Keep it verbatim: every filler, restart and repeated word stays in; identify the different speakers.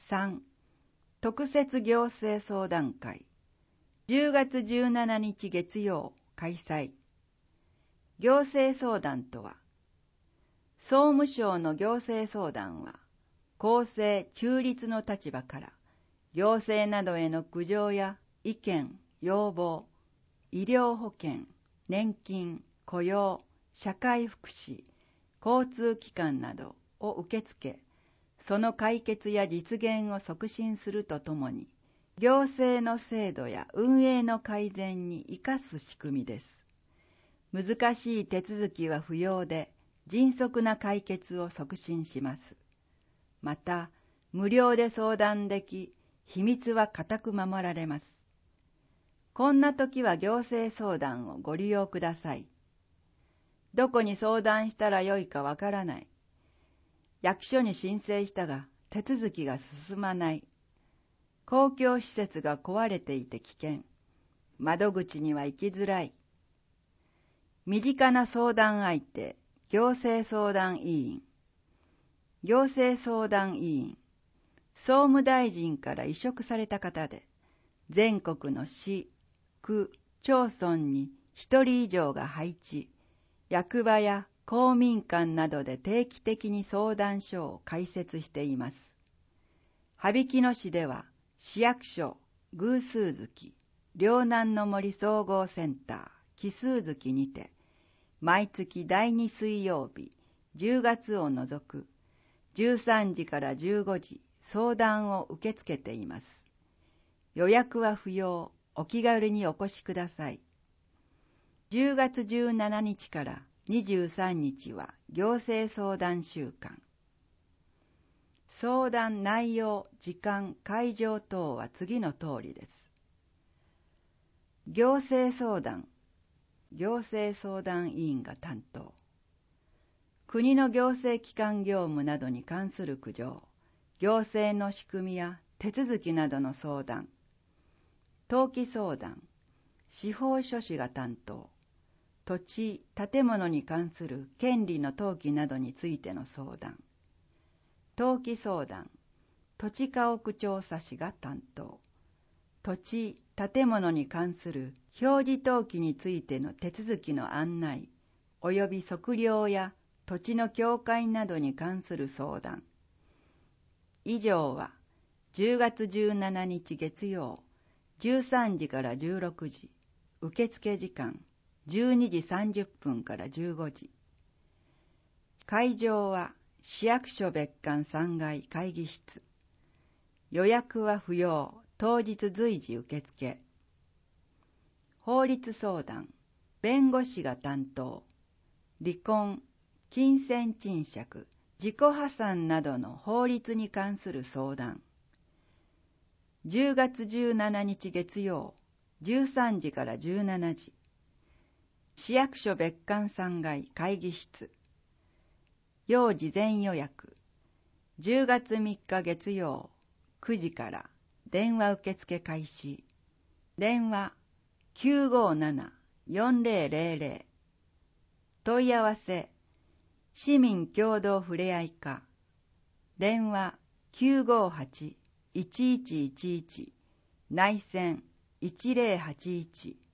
Speaker 1: さん、特設行政相談会。じゅうがつじゅうしちにち月曜開催。行政相談とは、総務省の行政相談は、公正中立の立場から、行政などへの苦情や意見、要望、医療保険、年金、雇用、社会福祉、交通機関などを受け付け、その解決や実現を促進するとともに、行政の制度や運営の改善に生かす仕組みです。難しい手続きは不要で、迅速な解決を促進します。また、無料で相談でき、秘密は固く守られます。こんな時は行政相談をご利用ください。どこに相談したらよいかわからない。役所に申請したが手続きが進まない。公共施設が壊れていて危険。窓口には行きづらい。身近な相談相手、行政相談委員。行政相談委員、総務大臣から委嘱された方で、全国の市、区、町村に一人以上が配置、役場や公民館などで定期的に相談所を開設しています。羽曳野市では、市役所、偶数月、両南の森総合センター、奇数月にて、毎月だいに水曜日、じゅうがつを除く、じゅうさんじからじゅうごじ、相談を受け付けています。予約は不要、お気軽にお越しください。じゅうがつじゅうしちにちからにじゅうさんにちは行政相談週間。相談内容、時間、会場等は次の通りです。行政相談、行政相談委員が担当。国の行政機関業務などに関する苦情、行政の仕組みや手続きなどの相談。登記相談、司法書士が担当。土地、建物に関する権利の登記などについての相談。登記相談、土地家屋調査士が担当。土地、建物に関する表示登記についての手続きの案内、及び測量や土地の境界などに関する相談。以上はじゅうがつじゅうしちにち月曜、じゅうさんじからじゅうろくじ、受付時間じゅうにじさんじゅっぷんからじゅうごじ。会場は市役所別館さんがい会議室。予約は不要、当日随時受付。法律相談、弁護士が担当。離婚、金銭賃借、自己破産などの法律に関する相談。じゅうがつじゅうしちにち月曜、じゅうさんじからじゅうしちじ。市役所別館さんがい会議室。要事前予約。じゅうがつみっか月曜、くじから電話受付開始。電話 きゅうごなな よんぜろぜろぜろ。問い合わせ市民共同ふれあい課。電話 きゅうごはち いちいちいちいち 内線いちぜろはちいち。